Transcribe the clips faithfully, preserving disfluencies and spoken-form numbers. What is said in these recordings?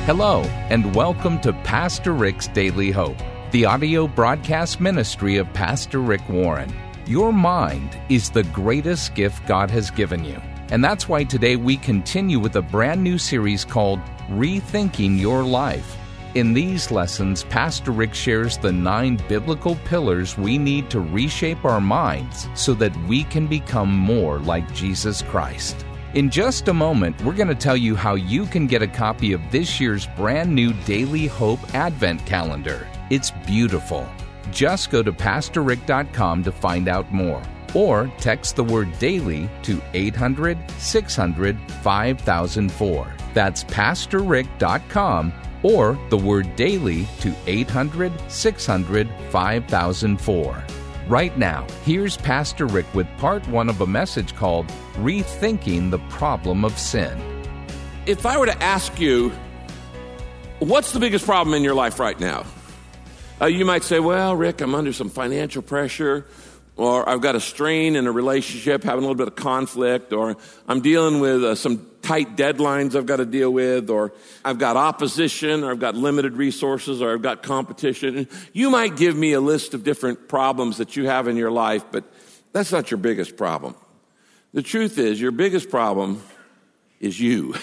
Hello, and welcome to Pastor Rick's Daily Hope, the audio broadcast ministry of Pastor Rick Warren. Your mind is the greatest gift God has given you. And that's why today we continue with a brand new series called Rethinking Your Life. In these lessons, Pastor Rick shares the nine biblical pillars we need to reshape our minds so that we can become more like Jesus Christ. In just a moment, we're going to tell you how you can get a copy of this year's brand new Daily Hope Advent Calendar. It's beautiful. Just go to pastor rick dot com to find out more, or text the word DAILY to eight hundred, six hundred, five thousand four. That's pastor rick dot com or the word DAILY to eight hundred, six hundred, five thousand four. Right now, here's Pastor Rick with part one of a message called Rethinking the Problem of Sin. If I were to ask you, what's the biggest problem in your life right now? Uh, you might say, well, Rick, I'm under some financial pressure, or I've got a strain in a relationship, having a little bit of conflict, or I'm dealing with uh, some tight deadlines I've got to deal with, or I've got opposition, or I've got limited resources, or I've got competition. You might give me a list of different problems that you have in your life, but that's not your biggest problem. The truth is, your biggest problem is you.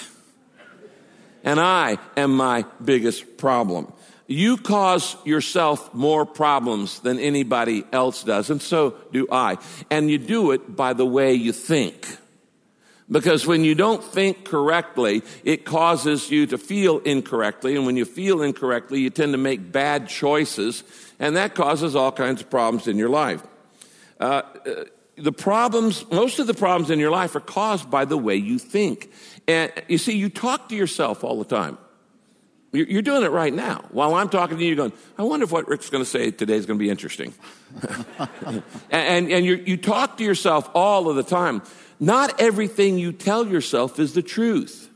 And I am my biggest problem. You cause yourself more problems than anybody else does, and so do I. And you do it by the way you think. Because when you don't think correctly, it causes you to feel incorrectly. And when you feel incorrectly, you tend to make bad choices. And that causes all kinds of problems in your life. Uh, the problems, most of the problems in your life are caused by the way you think. And you see, you talk to yourself all the time. You're doing it right now. While I'm talking to you, you're going, I wonder if what Rick's going to say today is going to be interesting. and and, and you you talk to yourself all of the time. Not everything you tell yourself is the truth.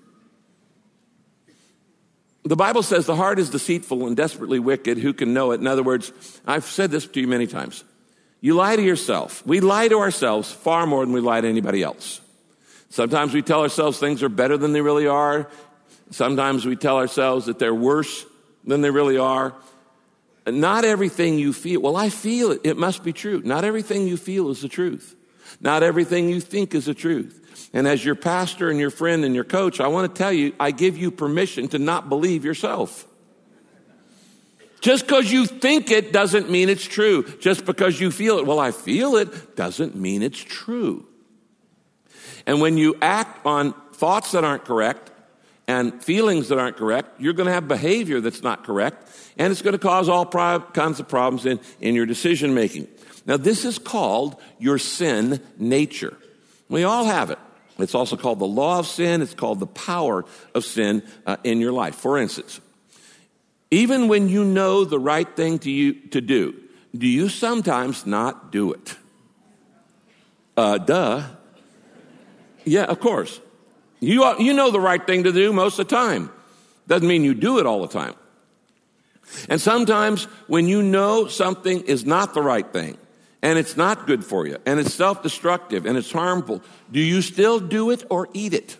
The Bible says the heart is deceitful and desperately wicked. Who can know it? In other words, I've said this to you many times. You lie to yourself. We lie to ourselves far more than we lie to anybody else. Sometimes we tell ourselves things are better than they really are. Sometimes we tell ourselves that they're worse than they really are. Not everything you feel, well, I feel it. It must be true. Not everything you feel is the truth. Not everything you think is the truth. And as your pastor and your friend and your coach, I want to tell you, I give you permission to not believe yourself. Just because you think it doesn't mean it's true. Just because you feel it, well, I feel it, doesn't mean it's true. And when you act on thoughts that aren't correct and feelings that aren't correct, you're going to have behavior that's not correct, and it's going to cause all pro- kinds of problems in, in your decision making. Now, this is called your sin nature. We all have it. It's also called the law of sin. It's called the power of sin uh, in your life. For instance, even when you know the right thing to you to do, do you sometimes not do it? Uh, duh. Yeah, of course. You, you know the right thing to do most of the time. Doesn't mean you do it all the time. And sometimes when you know something is not the right thing, and it's not good for you, and it's self-destructive, and it's harmful, do you still do it or eat it?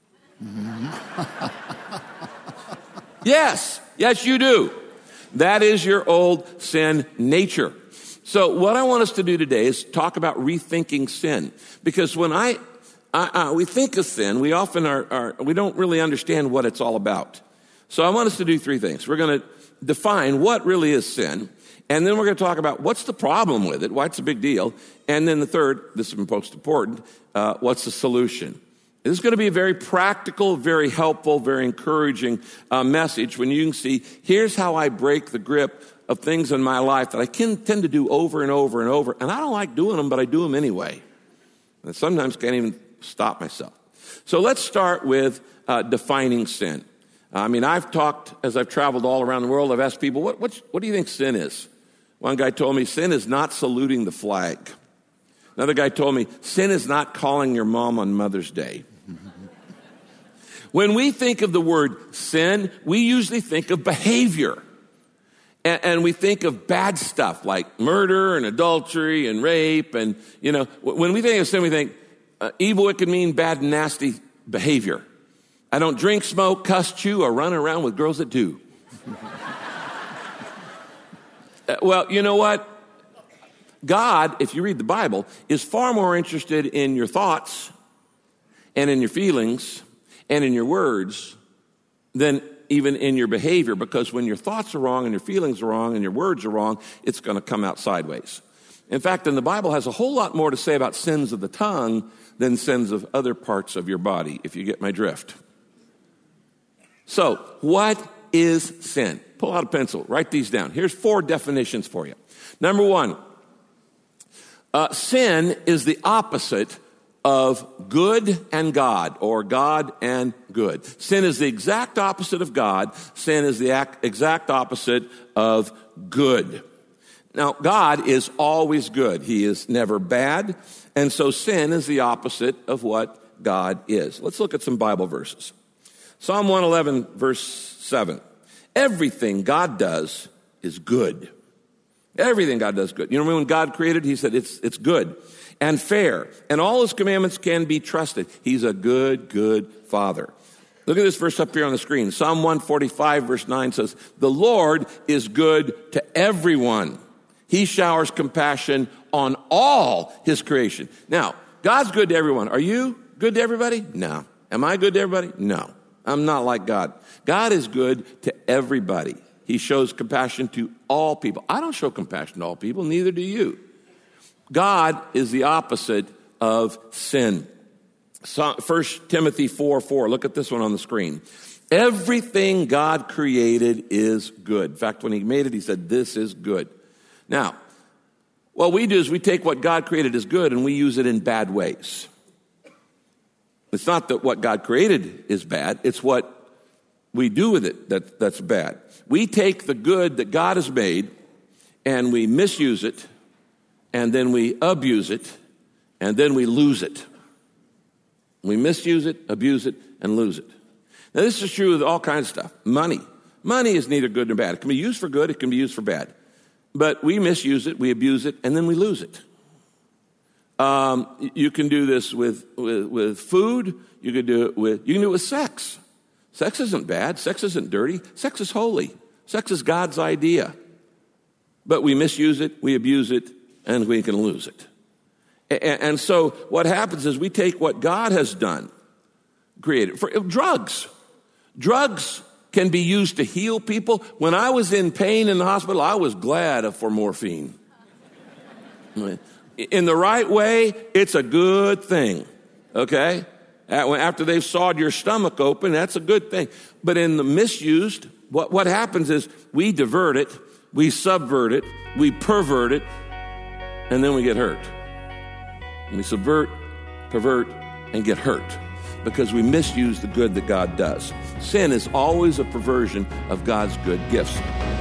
Yes, yes you do. That is your old sin nature. So what I want us to do today is talk about rethinking sin. Because when I, I, I we think of sin, we often are, are, we don't really understand what it's all about. So I want us to do three things. We're going to define what really is sin. And then we're going to talk about what's the problem with it, why it's a big deal. And then the third, this is most important, uh, what's the solution? This is going to be a very practical, very helpful, very encouraging uh, message when you can see, here's how I break the grip of things in my life that I can tend to do over and over and over. And I don't like doing them, but I do them anyway. And sometimes can't even stop myself. So let's start with uh, defining sin. I mean, I've talked, as I've traveled all around the world, I've asked people, what, what, what do you think sin is? One guy told me, sin is not saluting the flag. Another guy told me, sin is not calling your mom on Mother's Day. When we think of the word sin, we usually think of behavior. And, and we think of bad stuff like murder and adultery and rape. And, you know, when we think of sin, we think uh, evil, it can mean bad, nasty behavior. I don't drink, smoke, cuss, chew, or run around with girls that do. uh, well, you know what? God, if you read the Bible, is far more interested in your thoughts and in your feelings and in your words than even in your behavior, because when your thoughts are wrong and your feelings are wrong and your words are wrong, it's going to come out sideways. In fact, and the Bible has a whole lot more to say about sins of the tongue than sins of other parts of your body, if you get my drift. So, what is sin? Pull out a pencil, write these down. Here's four definitions for you. Number one, uh, sin is the opposite of good and God, or God and good. Sin is the exact opposite of God. Sin is the exact opposite of good. Now, God is always good. He is never bad. And so sin is the opposite of what God is. Let's look at some Bible verses. Psalm one eleven, verse seven. Everything God does is good. Everything God does is good. You know, when God created, he said it's, it's good and fair, and all his commandments can be trusted. He's a good, good Father. Look at this verse up here on the screen. Psalm one forty-five, verse nine says, the Lord is good to everyone. He showers compassion on all his creation. Now, God's good to everyone. Are you good to everybody? No. Am I good to everybody? No. I'm not like God. God is good to everybody. He shows compassion to all people. I don't show compassion to all people, neither do you. God is the opposite of sin. First Timothy four four, look at this one on the screen. Everything God created is good. In fact, when he made it, he said, this is good. Now, what we do is we take what God created as good and we use it in bad ways. It's not that what God created is bad, it's what we do with it that, that's bad. We take the good that God has made and we misuse it, and then we abuse it, and then we lose it. We misuse it, abuse it, and lose it. Now, this is true with all kinds of stuff. Money. Money is neither good nor bad. It can be used for good, it can be used for bad. But we misuse it, we abuse it, and then we lose it. Um, you can do this with, with, with food. You can do it with, you can do it with sex. Sex isn't bad. Sex isn't dirty. Sex is holy. Sex is God's idea. But we misuse it, we abuse it, and we can lose it. And, and so what happens is we take what God has done, created, for drugs. Drugs can be used to heal people. When I was in pain in the hospital, I was glad for morphine. In the right way, it's a good thing, okay? After they've sawed your stomach open, that's a good thing. But in the misused, what, what happens is we divert it, we subvert it, we pervert it, and then we get hurt. We subvert, pervert, and get hurt because we misuse the good that God does. Sin is always a perversion of God's good gifts.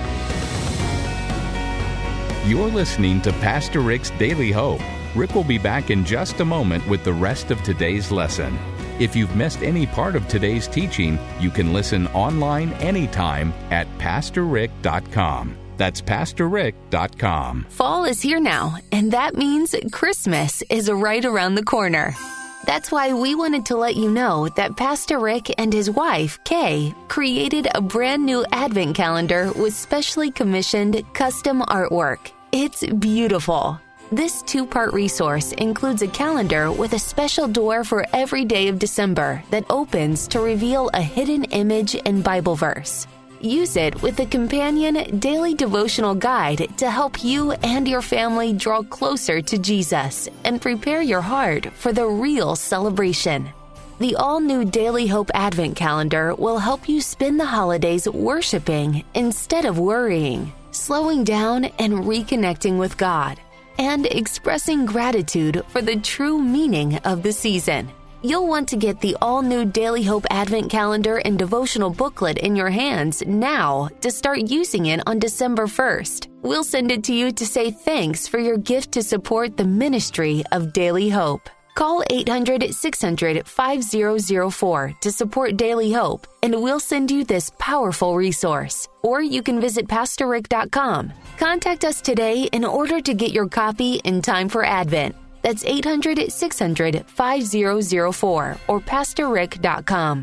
You're listening to Pastor Rick's Daily Hope. Rick will be back in just a moment with the rest of today's lesson. If you've missed any part of today's teaching, you can listen online anytime at pastor rick dot com. That's pastor rick dot com. Fall is here now, and that means Christmas is right around the corner. That's why we wanted to let you know that Pastor Rick and his wife, Kay, created a brand new Advent calendar with specially commissioned custom artwork. It's beautiful. This two-part resource includes a calendar with a special door for every day of December that opens to reveal a hidden image and Bible verse. Use it with the companion daily devotional guide to help you and your family draw closer to Jesus and prepare your heart for the real celebration. The all-new Daily Hope Advent Calendar will help you spend the holidays worshiping instead of worrying, slowing down and reconnecting with God, and expressing gratitude for the true meaning of the season. You'll want to get the all-new Daily Hope Advent Calendar and devotional booklet in your hands now to start using it on December first. We'll send it to you to say thanks for your gift to support the ministry of Daily Hope. Call eight hundred, six hundred, five zero zero four to support Daily Hope, and we'll send you this powerful resource. Or you can visit pastor rick dot com. Contact us today in order to get your copy in time for Advent. That's eight hundred, six hundred, five zero zero four or pastor rick dot com.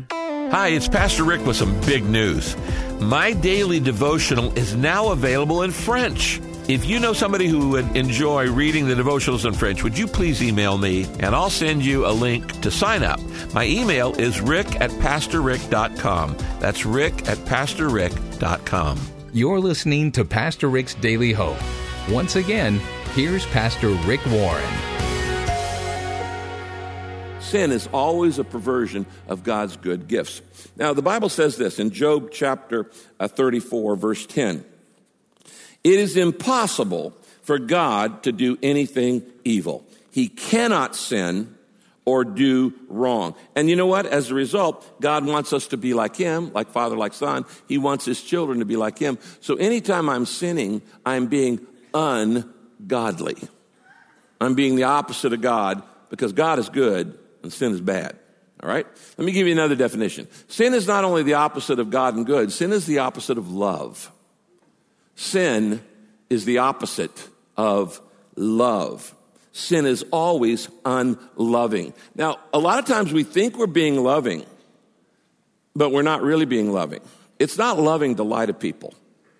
Hi, it's Pastor Rick with some big news. My daily devotional is now available in French. If you know somebody who would enjoy reading the devotionals in French, would you please email me, and I'll send you a link to sign up. My email is rick at pastor rick dot com. That's rick at pastor rick dot com. You're listening to Pastor Rick's Daily Hope. Once again, here's Pastor Rick Warren. Sin is always a perversion of God's good gifts. Now, the Bible says this in Job chapter thirty-four, verse ten. It is impossible for God to do anything evil. He cannot sin or do wrong. And you know what? As a result, God wants us to be like him, like father, like son. He wants his children to be like him. So anytime I'm sinning, I'm being ungodly. I'm being the opposite of God, because God is good and sin is bad. All right? Let me give you another definition. Sin is not only the opposite of God and good, sin is the opposite of love. Sin is the opposite of love. Sin is always unloving. Now, a lot of times we think we're being loving, but we're not really being loving. It's not loving to lie to people.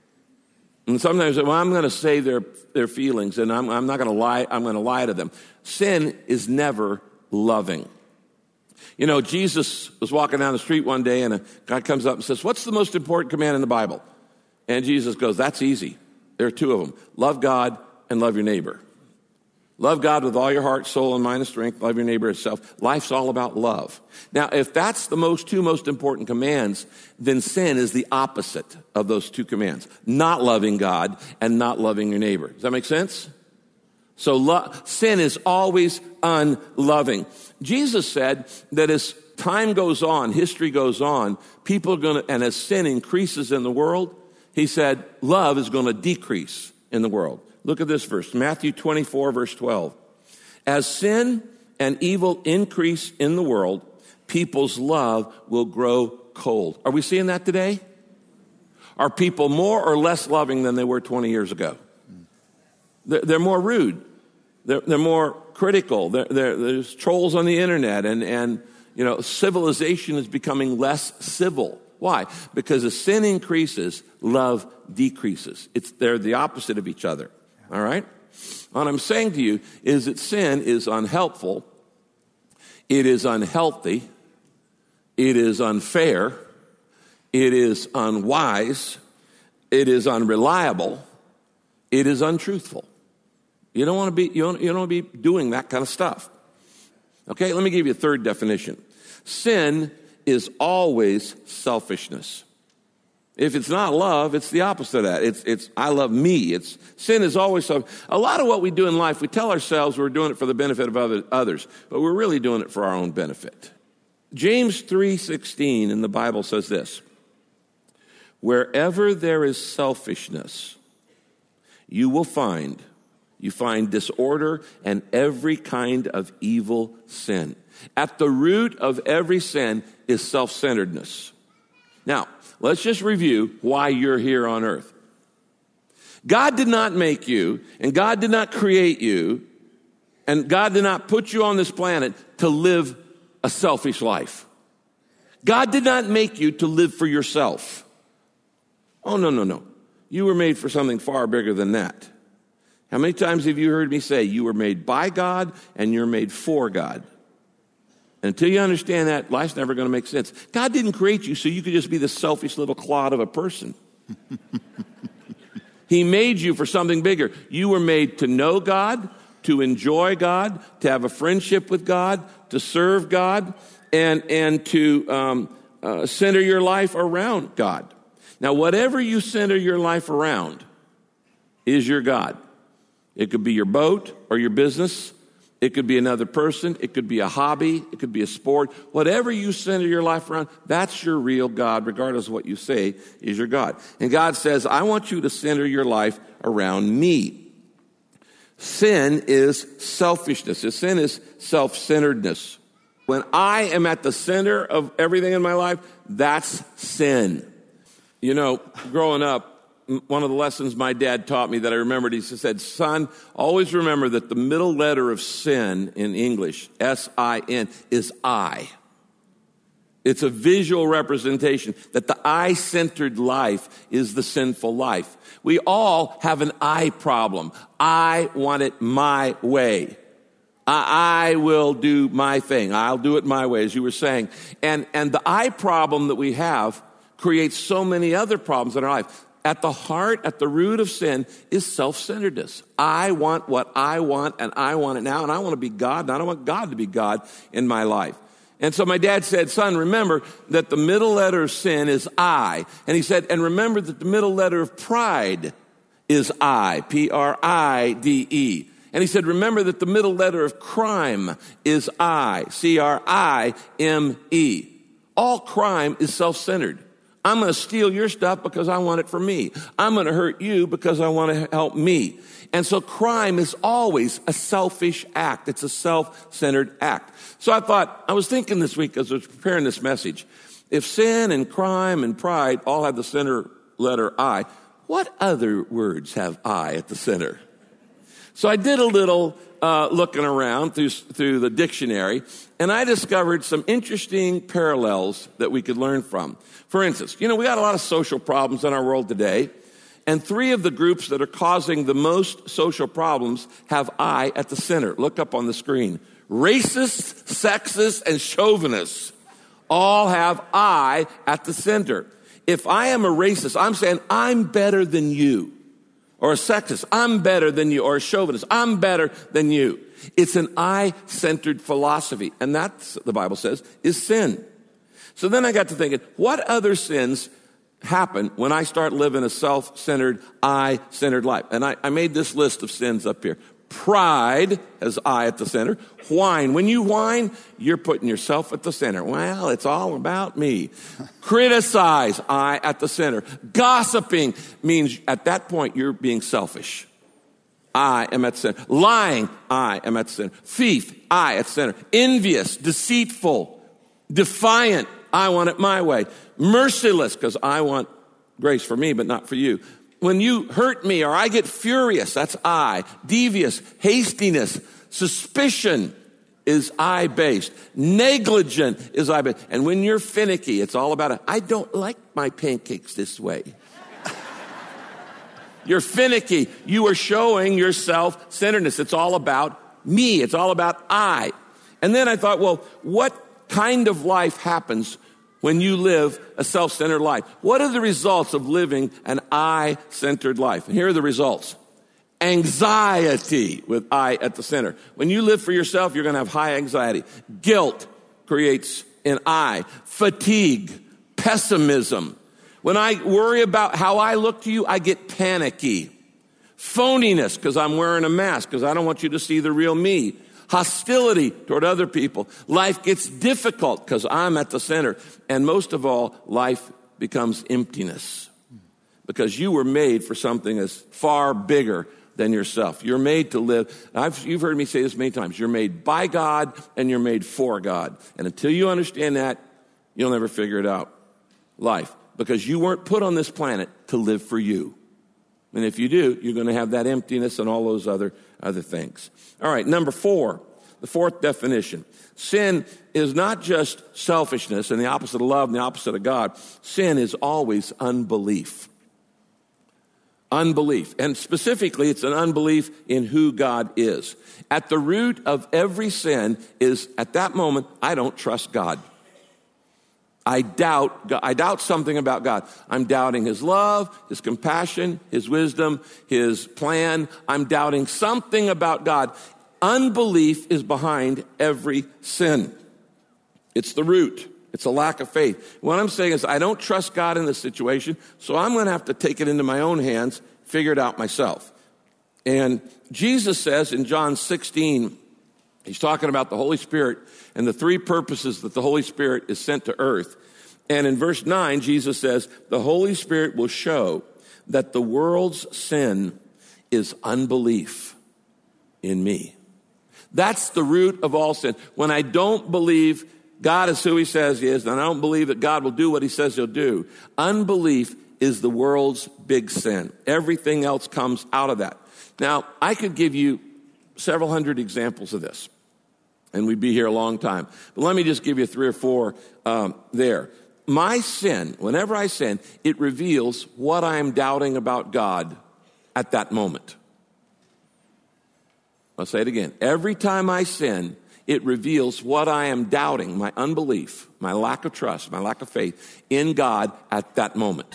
And sometimes, well, I'm going to say their, their feelings, and I'm, I'm not going to lie. I'm going to lie to them. Sin is never loving. You know, Jesus was walking down the street one day, and a guy comes up and says, "What's the most important command in the Bible?" And Jesus goes, "That's easy. There are two of them. Love God and love your neighbor. Love God with all your heart, soul, and mind and strength. Love your neighbor as self." Life's all about love. Now, if that's the most two most important commands, then sin is the opposite of those two commands. Not loving God and not loving your neighbor. Does that make sense? So lo- sin is always unloving. Jesus said that as time goes on, history goes on, people are going to, and as sin increases in the world, he said, love is going to decrease in the world. Look at this verse, Matthew twenty-four, verse twelve. As sin and evil increase in the world, people's love will grow cold. Are we seeing that today? Are people more or less loving than they were twenty years ago? They're, they're more rude. They're, they're more critical. They're, they're, there's trolls on the internet, and, and you know, civilization is becoming less civil. Why? Because as sin increases, love decreases. It's, they're the opposite of each other. All right? What I'm saying to you is that sin is unhelpful. It is unhealthy. It is unfair. It is unwise. It is unreliable. It is untruthful. You don't want to be, you don't, you don't want to be doing that kind of stuff. Okay, let me give you a third definition. Sin is always selfishness. If it's not love, it's the opposite of that. It's, it's, I love me. It's, sin is always self. A lot of what we do in life, we tell ourselves we're doing it for the benefit of other, others, but we're really doing it for our own benefit. James three sixteen in the Bible says this: wherever there is selfishness, you will find, you find disorder and every kind of evil sin. At the root of every sin is self-centeredness. Now, let's just review why you're here on earth. God did not make you, and God did not create you, and God did not put you on this planet to live a selfish life. God did not make you to live for yourself. Oh, no, no, no. You were made for something far bigger than that. How many times have you heard me say you were made by God and you're made for God? Until you understand that, life's never going to make sense. God didn't create you so you could just be this selfish little clod of a person. He made you for something bigger. You were made to know God, to enjoy God, to have a friendship with God, to serve God, and, and to um, uh, center your life around God. Now, whatever you center your life around is your God. It could be your boat or your business. It could be another person. It could be a hobby. It could be a sport. Whatever you center your life around, that's your real God, regardless of what you say is your God. And God says, I want you to center your life around me. Sin is selfishness. Sin is self-centeredness. When I am at the center of everything in my life, that's sin. You know, growing up, one of the lessons my dad taught me that I remembered, he said, son, always remember that the middle letter of sin in English, S I N, is I. It's a visual representation that the I-centered life is the sinful life. We all have an I problem. I want it my way. I, I will do my thing. I'll do it my way, as you were saying. And, and the I problem that we have creates so many other problems in our life. At the heart, at the root of sin is self-centeredness. I want what I want, and I want it now, and I want to be God, and I don't want God to be God in my life. And so my dad said, son, remember that the middle letter of sin is I. And he said, and remember that the middle letter of pride is I, P R I D E. And he said, remember that the middle letter of crime is I, C R I M E. All crime is self-centered. I'm going to steal your stuff because I want it for me. I'm going to hurt you because I want to help me. And so crime is always a selfish act. It's a self-centered act. So I thought, I was thinking this week as I was preparing this message, if sin and crime and pride all have the center letter I, what other words have I at the center? So I did a little uh, looking around through, through the dictionary, and I discovered some interesting parallels that we could learn from. For instance, you know, we got a lot of social problems in our world today, and three of the groups that are causing the most social problems have I at the center. Look up on the screen. Racists, sexists, and chauvinists all have I at the center. If I am a racist, I'm saying I'm better than you. Or a sexist, I'm better than you. Or a chauvinist, I'm better than you. It's an I-centered philosophy. And that's, the Bible says, is sin. So then I got to thinking, what other sins happen when I start living a self-centered, I-centered life? And I, I made this list of sins up here. Pride has I at the center. Whine. When you whine, you're putting yourself at the center. Well, it's all about me. Criticize, I at the center. Gossiping means at that point you're being selfish. I am at the center. Lying, I am at the center. Thief, I at the center. Envious, deceitful, defiant, I want it my way. Merciless, because I want grace for me, but not for you. When you hurt me or I get furious, that's I. Devious, hastiness, suspicion is I-based. Negligent is I-based. And when you're finicky, it's all about, a, I don't like my pancakes this way. You're finicky. You are showing your self-centeredness. It's all about me. It's all about I. And then I thought, well, what kind of life happens when you live a self-centered life? What are the results of living an I-centered life? And here are the results. Anxiety with I at the center. When you live for yourself, you're going to have high anxiety. Guilt creates an I. Fatigue, pessimism. When I worry about how I look to you, I get panicky. Phoniness, because I'm wearing a mask, because I don't want you to see the real me. Hostility toward other people. Life gets difficult because I'm at the center. And most of all, life becomes emptiness. Because you were made for something that's far bigger than yourself. You're made to live. I've, you've heard me say this many times. You're made by God and you're made for God. And until you understand that, you'll never figure it out. Life. Because you weren't put on this planet to live for you. And if you do, you're going to have that emptiness and all those other, other things. All right, number four, the fourth definition. Sin is not just selfishness and the opposite of love and the opposite of God. Sin is always unbelief. Unbelief. And specifically, it's an unbelief in who God is. At the root of every sin is, at that moment, I don't trust God. I doubt, I doubt something about God. I'm doubting his love, his compassion, his wisdom, his plan. I'm doubting something about God. Unbelief is behind every sin. It's the root. It's a lack of faith. What I'm saying is I don't trust God in this situation, so I'm going to have to take it into my own hands, figure it out myself. And Jesus says in John sixteen, he's talking about the Holy Spirit and the three purposes that the Holy Spirit is sent to earth. And in verse nine, Jesus says, the Holy Spirit will show that the world's sin is unbelief in me. That's the root of all sin. When I don't believe God is who he says he is, and I don't believe that God will do what he says he'll do, unbelief is the world's big sin. Everything else comes out of that. Now, I could give you several hundred examples of this. and we'd be here a long time. But let me just give you three or four um, there. My sin, whenever I sin, it reveals what I am doubting about God at that moment. I'll say it again. Every time I sin, it reveals what I am doubting, my unbelief, my lack of trust, my lack of faith in God at that moment.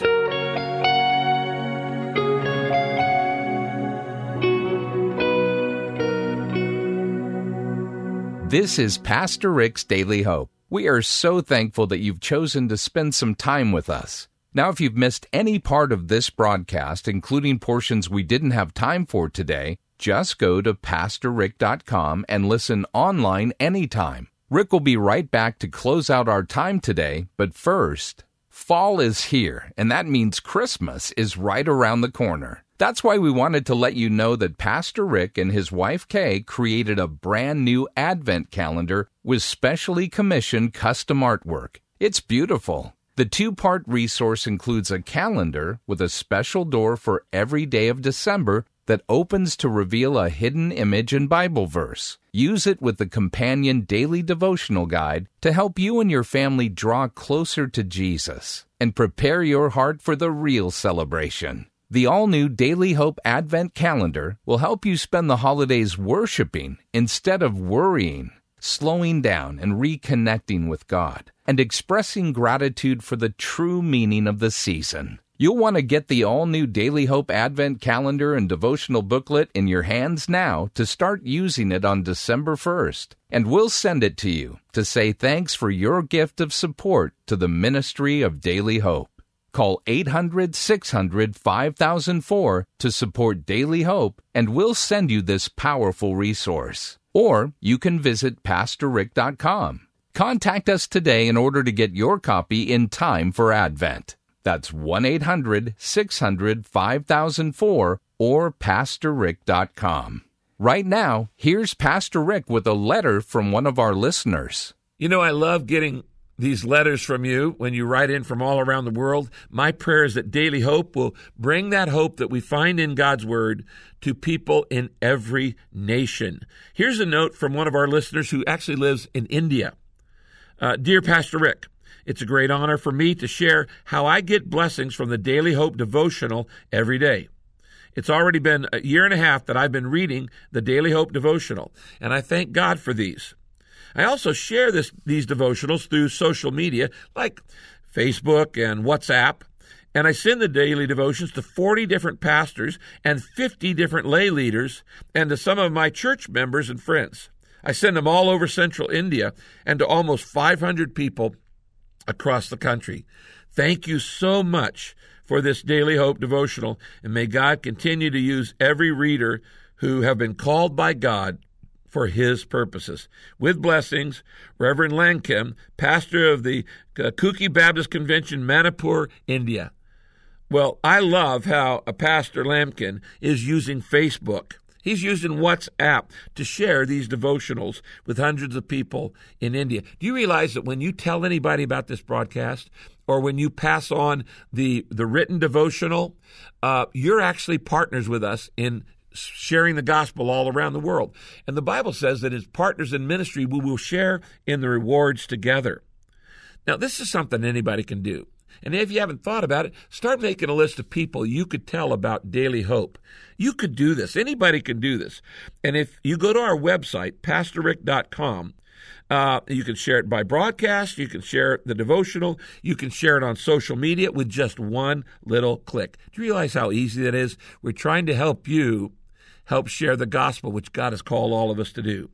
This is Pastor Rick's Daily Hope. We are so thankful that you've chosen to spend some time with us. Now, if you've missed any part of this broadcast, including portions we didn't have time for today, just go to pastor rick dot com and listen online anytime. Rick will be right back to close out our time today, but first, fall is here, and that means Christmas is right around the corner. That's why we wanted to let you know that Pastor Rick and his wife Kay created a brand new Advent calendar with specially commissioned custom artwork. It's beautiful. The two-part resource includes a calendar with a special door for every day of December that opens to reveal a hidden image and Bible verse. Use it with the companion daily devotional guide to help you and your family draw closer to Jesus and prepare your heart for the real celebration. The all-new Daily Hope Advent Calendar will help you spend the holidays worshiping instead of worrying, slowing down and reconnecting with God, and expressing gratitude for the true meaning of the season. You'll want to get the all-new Daily Hope Advent Calendar and devotional booklet in your hands now to start using it on December first, and we'll send it to you to say thanks for your gift of support to the ministry of Daily Hope. Call eight hundred, six hundred, five thousand four to support Daily Hope, and we'll send you this powerful resource. Or you can visit pastor rick dot com. Contact us today in order to get your copy in time for Advent. That's one eight hundred, six hundred, five thousand four or pastor rick dot com. Right now, here's Pastor Rick with a letter from one of our listeners. You know, I love getting these letters from you when you write in from all around the world. My prayer is that Daily Hope will bring that hope that we find in God's Word to people in every nation. Here's a note from one of our listeners who actually lives in India. Uh, Dear Pastor Rick, it's a great honor for me to share how I get blessings from the Daily Hope devotional every day. It's already been a year and a half that I've been reading the Daily Hope devotional, and I thank God for these. I also share this, these devotionals through social media like Facebook and WhatsApp, and I send the daily devotions to forty different pastors and fifty different lay leaders and to some of my church members and friends. I send them all over central India and to almost five hundred people across the country. Thank you so much for this Daily Hope devotional, and may God continue to use every reader who have been called by God for His purposes. With blessings, Reverend Lankem, pastor of the Kuki Baptist Convention, Manipur, India. Well, I love how a Pastor Lamkin is using Facebook. He's using WhatsApp to share these devotionals with hundreds of people in India. Do you realize that when you tell anybody about this broadcast, or when you pass on the, the written devotional, uh, you're actually partners with us in sharing the gospel all around the world. And the Bible says that as partners in ministry, we will share in the rewards together. Now, this is something anybody can do. And if you haven't thought about it, start making a list of people you could tell about Daily Hope. You could do this. Anybody can do this. And if you go to our website, pastor rick dot com, uh, you can share it by broadcast, you can share the devotional, you can share it on social media with just one little click. Do you realize how easy that is? We're trying to help you help share the gospel, which God has called all of us to do.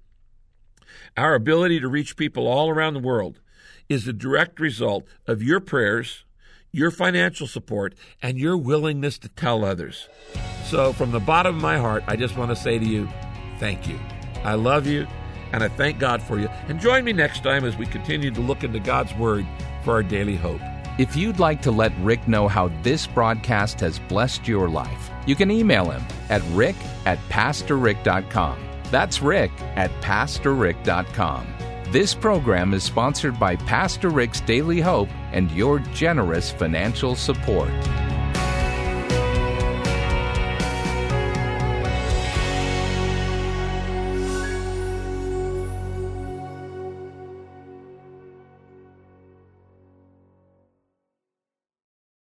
Our ability to reach people all around the world is the direct result of your prayers, your financial support, and your willingness to tell others. So from the bottom of my heart, I just want to say to you, thank you. I love you, and I thank God for you. And join me next time as we continue to look into God's Word for our daily hope. If you'd like to let Rick know how this broadcast has blessed your life, you can email him at rick at pastor rick dot com. That's rick at pastor rick dot com. This program is sponsored by Pastor Rick's Daily Hope and your generous financial support.